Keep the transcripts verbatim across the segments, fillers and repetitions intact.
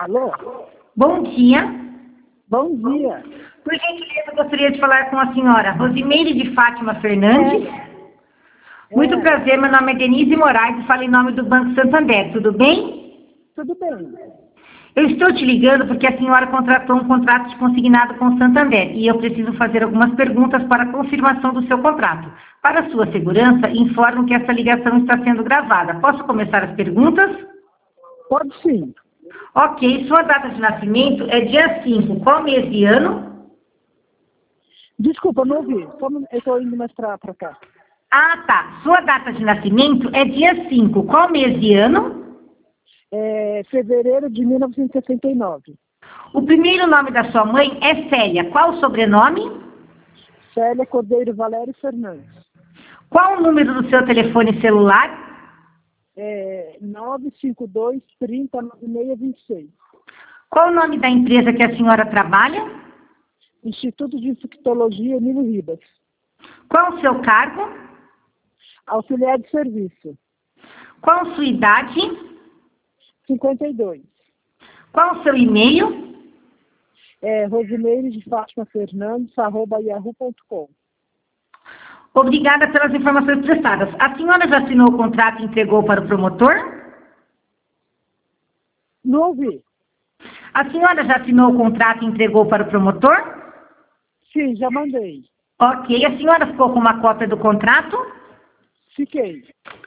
Alô? Bom dia. Bom dia. Por gentileza, eu gostaria de falar com a senhora Rosimeire de Fátima Fernandes. É. Muito É. prazer, meu nome é Denise Moraes e falo em nome do Banco Santander, tudo bem? Tudo bem. Eu estou te ligando porque a senhora contratou um contrato de consignado com o Santander e eu preciso fazer algumas perguntas para a confirmação do seu contrato. Para sua segurança, informo que essa ligação está sendo gravada. Posso começar as perguntas? Pode sim. Ok, sua data de nascimento é dia cinco, qual mês e ano? Desculpa, não ouvi. Como eu estou indo mais para cá. Ah, tá. Sua data de nascimento é dia cinco, qual mês e ano? É fevereiro de mil novecentos e sessenta e nove. O primeiro nome da sua mãe é Célia, qual o sobrenome? Célia Cordeiro Valério Fernandes. Qual o número do seu telefone celular? É nove cinco dois, trinta, noventa e seis, vinte e seis. Qual o nome da empresa que a senhora trabalha? Instituto de Infectologia Emílio Ribas. Qual o seu cargo? Auxiliar de serviço. Qual a sua idade? cinquenta e dois. Qual o seu e-mail? É Rosimeire de Fátima Fernandes, arroba yahoo ponto com. Obrigada pelas informações prestadas. A senhora já assinou o contrato e entregou para o promotor? Não ouvi. A senhora já assinou o contrato e entregou para o promotor? Sim, já mandei. Ok. A senhora ficou com uma cópia do contrato? Fiquei.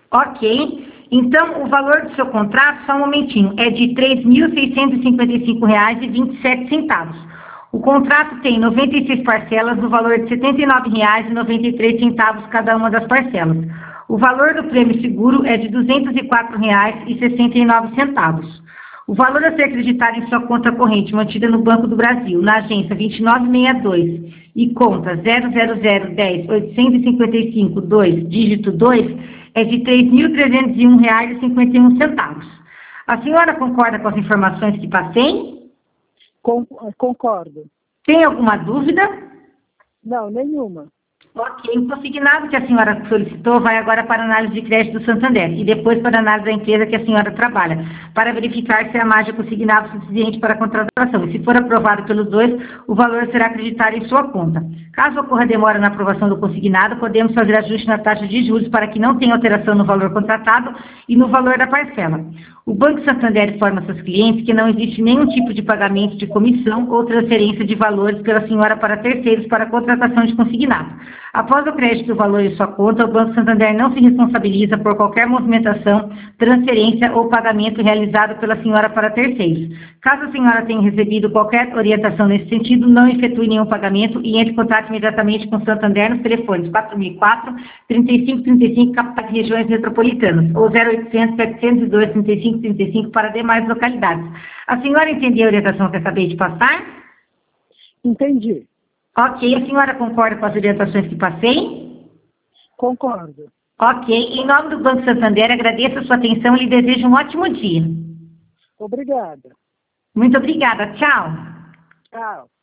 Ok. Então, o valor do seu contrato, só um momentinho, é de três mil seiscentos e cinquenta e cinco reais e vinte e sete centavos. O contrato tem noventa e seis parcelas no valor de setenta e nove reais e noventa e três centavos cada uma das parcelas. O valor do prêmio seguro é de duzentos e quatro reais e sessenta e nove centavos. O valor a ser acreditado em sua conta corrente mantida no Banco do Brasil, na agência vinte e nove sessenta e dois e conta zero zero zero dez oitocentos e cinquenta e cinco dois, dígito dois, é de três mil trezentos e um reais e cinquenta e um centavos. A senhora concorda com as informações que passei? Con concordo. Tem alguma dúvida? Não, nenhuma. Ok, o consignado que a senhora solicitou vai agora para a análise de crédito do Santander e depois para a análise da empresa que a senhora trabalha, para verificar se a margem é consignado suficiente para a contratação. E se for aprovado pelos dois, o valor será acreditado em sua conta. Caso ocorra demora na aprovação do consignado, podemos fazer ajuste na taxa de juros para que não tenha alteração no valor contratado e no valor da parcela. O Banco Santander informa seus clientes que não existe nenhum tipo de pagamento de comissão ou transferência de valores pela senhora para terceiros para a contratação de consignado. Após o crédito do valor em sua conta, o Banco Santander não se responsabiliza por qualquer movimentação, transferência ou pagamento realizado pela senhora para terceiros. Caso a senhora tenha recebido qualquer orientação nesse sentido, não efetue nenhum pagamento e entre em contato imediatamente com o Santander nos telefones quatro mil e quatro, trinta e cinco trinta e cinco, capitais e regiões metropolitanas, ou zero oitocentos, setecentos e dois, trinta e cinco trinta e cinco para demais localidades. A senhora entendeu a orientação que acabei de passar? Entendi. Ok, a senhora concorda com as orientações que passei? Concordo. Ok, em nome do Banco Santander, agradeço a sua atenção e lhe desejo um ótimo dia. Obrigada. Muito obrigada, tchau. Tchau.